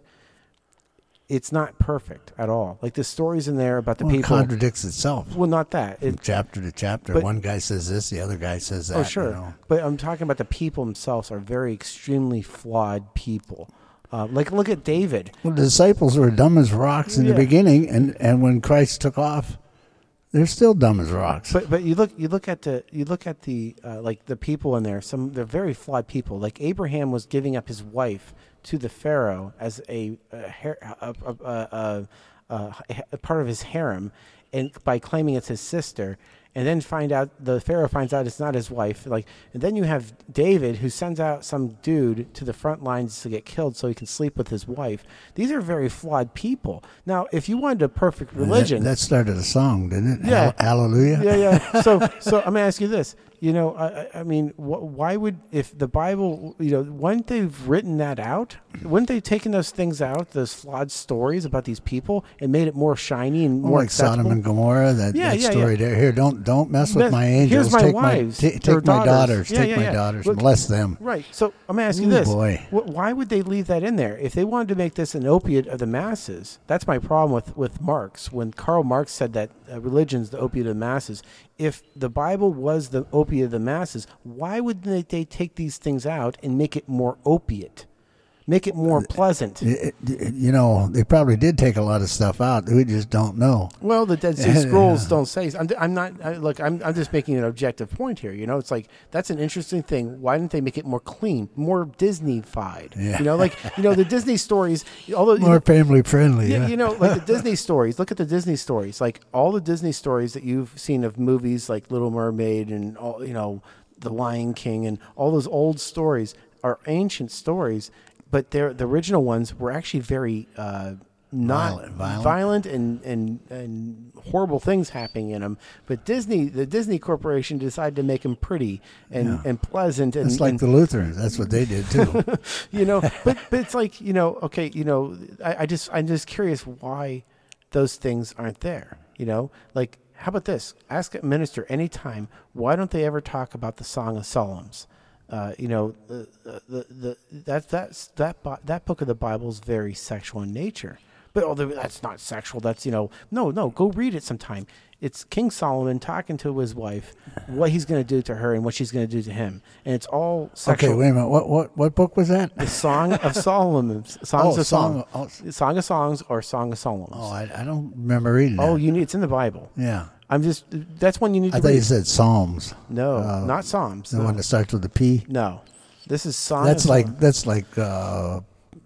It's not perfect at all. Like the stories in there about the Well, it people. contradicts itself. Well, not that. From It, chapter to chapter, but- one guy says this, the other guy says that. oh, sure. You know. But I'm talking about the people themselves are very extremely flawed people. Uh, like, look at David. Well, the disciples were dumb as rocks in Yeah. the beginning, and, and when Christ took off, they're still dumb as rocks. But but you look you look at the you look at the uh, like the people in there. Some they're very flawed people. Like Abraham was giving up his wife to the Pharaoh as a a, har- a, a, a, a, a part of his harem, and by claiming it's his sister. And then find out the Pharaoh finds out it's not his wife. Like, and then you have David who sends out some dude to the front lines to get killed so he can sleep with his wife. These are very flawed people. Now, if you wanted a perfect religion, That, that started a song, didn't it? Yeah. Hall- Hallelujah. yeah, yeah. So, so I'm gonna ask you this. You know, I, I- I mean, wh- why would if the Bible, you know, wouldn't they've written that out? Wouldn't they taken those things out, those flawed stories about these people, and made it more shiny and Well, more like acceptable? Sodom and Gomorrah, that, Yeah, that yeah, story yeah. there. Here, don't don't mess with That- my angels. here's my take wives, my, their ta- take my daughters. daughters. Yeah, take yeah, my yeah. daughters. Look- Bless them. Right. So I'm gonna ask you Ooh, this: boy. Wh- Why would they leave that in there if they wanted to make this an opiate of the masses? That's my problem with with Marx. When Karl Marx said that uh, religion's the opiate of the masses, if the Bible was the opiate of the masses, why would they, they take these things out and make it more opiate, make it more pleasant? It- it- you know, they probably did take a lot of stuff out. We just don't know. Well, the Dead Sea Scrolls don't say. I'm, I'm not. I, look, I'm, I'm just making an objective point here. You know, it's like that's an interesting thing. Why didn't they make it more clean, more Disney-fied? Yeah. You know, like you know the Disney stories. Although you More know, family friendly. Yeah, Yeah, you know, like the Disney stories. Look at the Disney stories. Like all the Disney stories that you've seen of movies like Little Mermaid and all, you know, The Lion King and all those old stories are ancient stories, but they're the original ones were actually very uh, not Violent, violent. and, and and horrible things happening in them. But Disney, the Disney Corporation, decided to make them pretty and, Yeah. and pleasant. And, It's like and the Lutherans. That's what they did too. you know, but but it's like, you know, okay, you know, I, I just I'm just curious why those things aren't there. You know, like how about this? Ask a minister anytime. Why don't they ever talk about the Song of Psalms? Uh, you know, the, the the that that's that Bi- that book of the Bible is very sexual in nature. But oh, that's not sexual. That's, you know, no, no. Go read it sometime. It's King Solomon talking to his wife, what he's going to do to her and what she's going to do to him, and it's all sexual. Okay, wait a minute. What what what book was that? The Song of Solomon, Songs Oh, of Song- Song, oh. Song of Songs, or Song of Solomon. Oh, I, I don't remember reading that. Oh, you need it's in the Bible. yeah. I'm just that's one you need I to thought read. you said Psalms. no, uh, not Psalms. The no. one that starts with a P. no, this is Song. That's of like Solomon. that's like uh,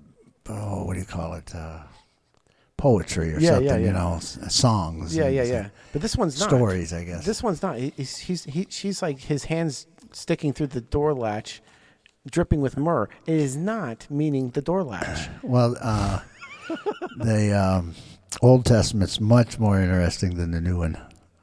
oh, what do you call it? Uh, poetry or Yeah, something. yeah, You yeah. know, s- songs. yeah, and yeah, s- yeah. But this one's not Stories, I guess. This one's not. He- He's, he's he, she's like his hands sticking through the door latch, dripping with myrrh. It is not meaning the door latch. Well, uh, the um, Old Testament's much more interesting than the New one.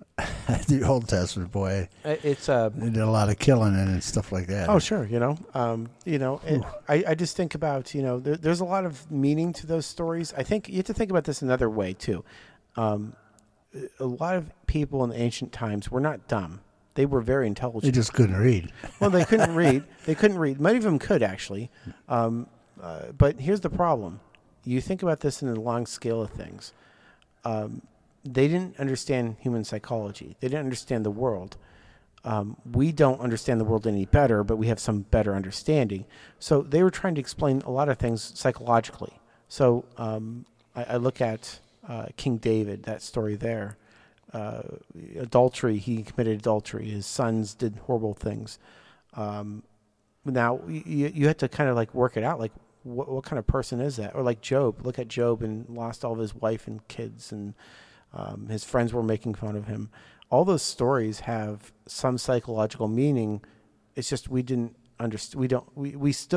The Old Testament, boy, It- It's uh, they did a lot of killing in it and stuff like that. Oh, sure. You know, um, you know, it, I, I just think about, you know, there, there's a lot of meaning to those stories. I think you have to think about this another way too. Um, a lot of people in ancient times were not dumb. They were very They intelligent. just couldn't read. Well, they couldn't read. They couldn't read. Many of them could actually. Um, uh, but here's the problem. You think about this in the long scale of things. Um, they didn't understand human psychology. They didn't understand the world. Um, we don't understand the world any better, but we have some better understanding. So they were trying to explain a lot of things psychologically. So um, I, I look at uh, King David, that story there. Uh, adultery, he committed adultery. His sons did horrible things. Um, now, you, you have to kind of like work it out. Like, what, what kind of person is that? Or like Job. Look at Job and lost all of his wife and kids, and um, his friends were making fun of him. All those stories have some psychological meaning. It's just we didn't understand. We don't. We, we still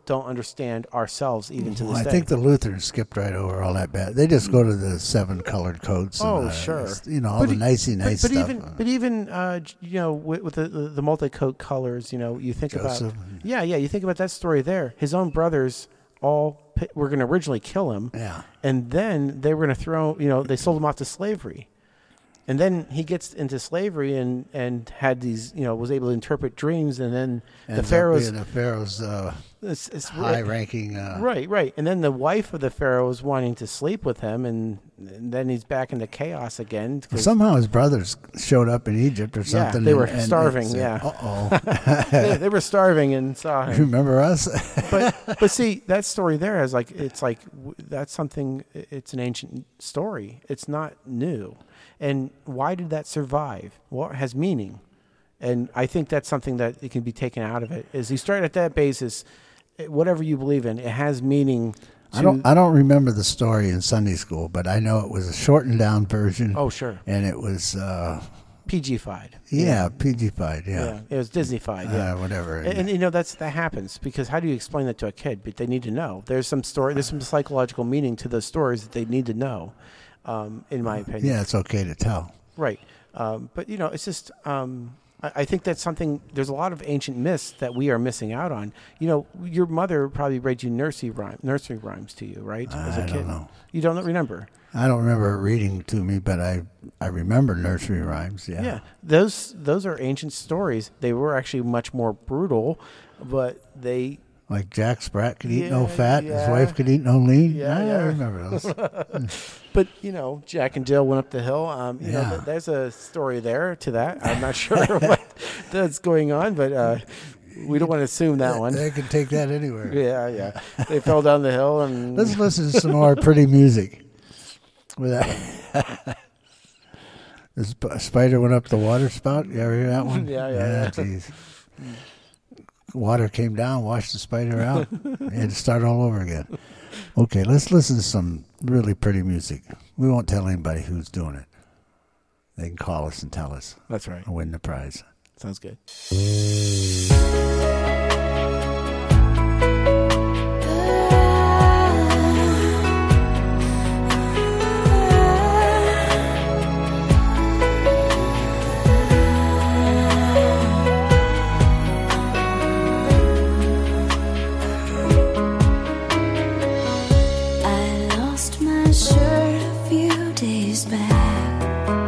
don't understand ourselves even to this Well, I day. think the Lutherans skipped right over all that bad. They just go to the seven colored codes. Oh, and, uh, sure. You know, all But the e- nicey nice but, but stuff. even but even uh, j- you know with, with the the, the multi-coat colors, you know, you think Joseph. about yeah yeah you think about that story there. His own brothers all pi- were going to originally kill him, Yeah. and then they were going to throw you know they sold him off to slavery. And then he gets into slavery and, and had these, you know, was able to interpret dreams. And then the Ends up Pharaoh's, being the Pharaoh's uh, it's, it's, high-ranking. Uh, right, right. And then the wife of the Pharaoh was wanting to sleep with him. And, and then he's back into chaos again. 'cause- Somehow his brothers showed up in Egypt or Yeah, something. they were and- and starving, said, yeah. Uh-oh. they, they were starving and saw him. Remember us? but but see that story there is like it's like w- that's something. It's an ancient story. It's not new. And why did that survive? Well, it has meaning, and I think that's something that it can be taken out of it. Is you start at that basis, eh, whatever you believe in, it has meaning. To, I don't. I don't remember the story in Sunday school, but I know it was a shortened down version. oh sure, And it was, uh, P G-fied. yeah, P G-fied, yeah. Yeah, it was Disney-fied. Yeah. Uh, whatever. And, and you know that's that happens because how do you explain that to a kid? But they need to know. There's some story. There's some psychological meaning to those stories that they need to know. Um, in my opinion, yeah, it's okay to tell. right. Um, but you know, it's just um, I, I think that's something. There's a lot of ancient myths that we are missing out on. You know, your mother probably read you nursery rhyme, nursery rhymes to you, right? As a I kid, don't know. You don't remember. I don't remember it reading to me, but I I remember nursery rhymes. Yeah. Yeah, those those are ancient stories. They were actually much more brutal, but they. Like Jack Sprat could eat Yeah, no fat, yeah. his wife could eat no lean. Yeah, I yeah. remember those. But you know, Jack and Jill went up the hill. Um, you know, Yeah. th- there's a story there to that. I'm not sure what that's going on, but uh, we don't want to assume that one. They can take that anywhere. Yeah, yeah. They fell down the hill and Let's listen to some more pretty music. With that. The sp- spider went up the water spout. You ever hear that one? Yeah, yeah, yeah. Geez. Water came down, washed the spider out. They had to start all over again. Okay, let's listen to some really pretty music. We won't tell anybody who's doing it. They can call us and tell us. that's right. And win the prize. Sounds good. I lost my shirt a few days back,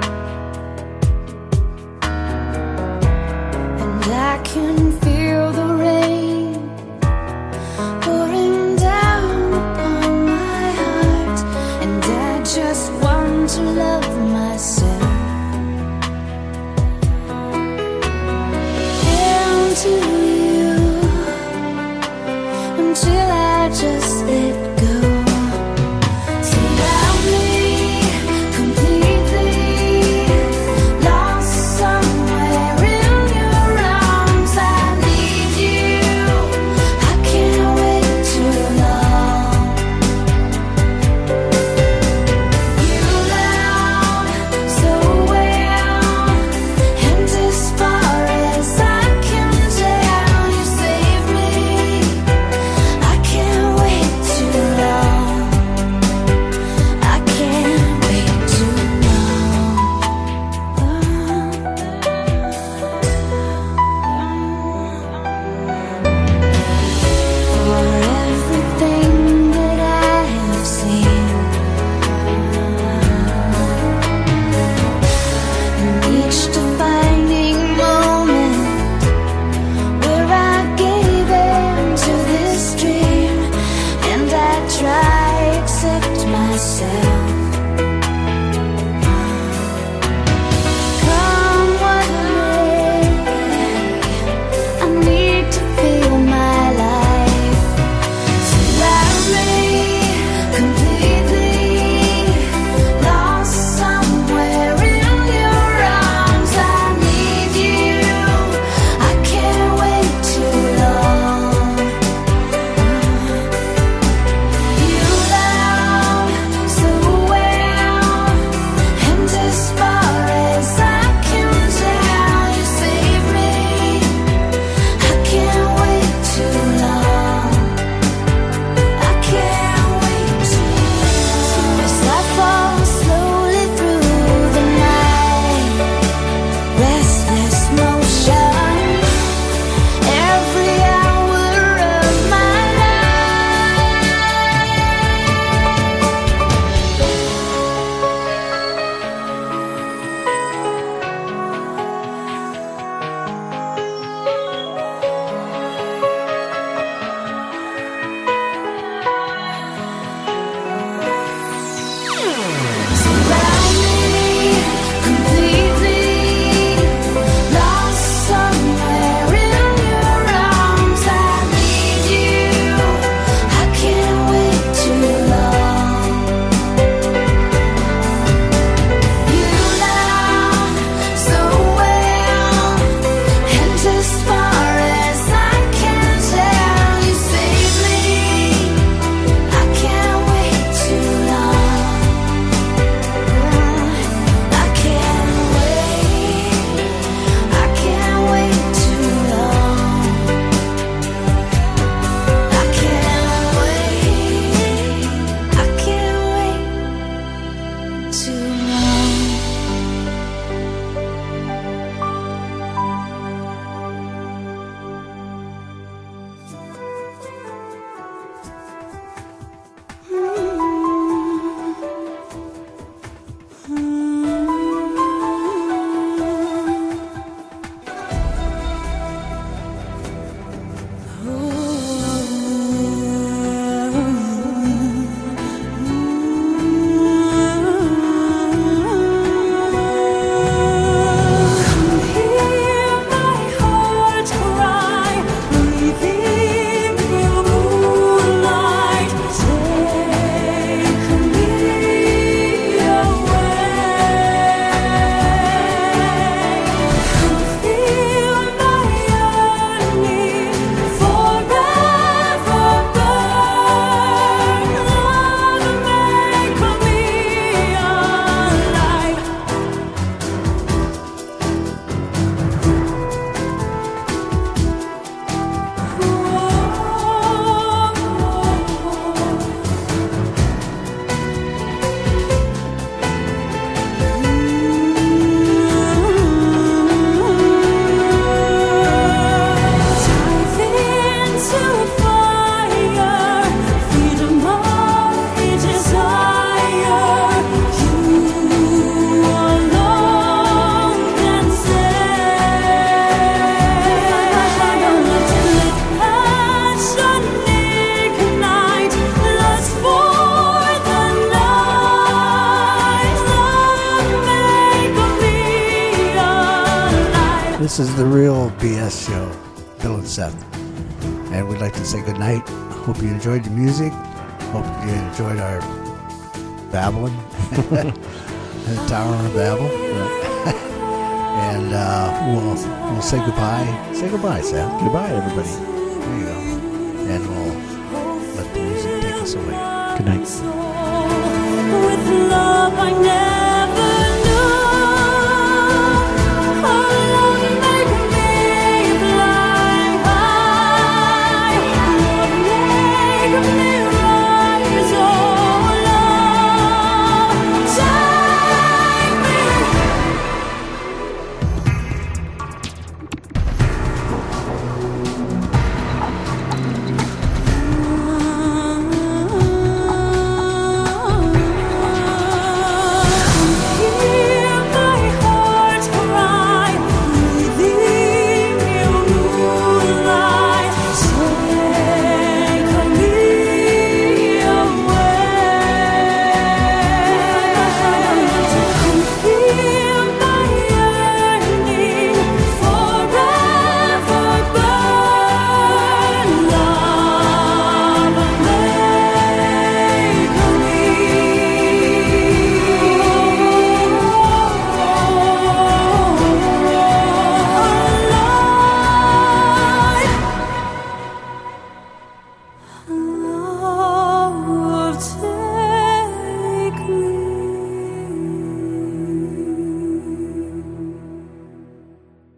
and I can feel the rain pouring down upon my heart, and I just want to love myself and to you until I just let go. Surround me completely, lost somewhere in your arms. I need you. I can't wait too long. You loud, so This is the Real B S Show, Bill and Seth. And we'd like to say good night. Hope you enjoyed the music. Hope you enjoyed our babbling. The Tower of Babel. And uh, we'll, we'll say goodbye. Say goodbye, Seth. Goodbye, everybody. There you go. And we'll let the music take us away. Good night. With love I never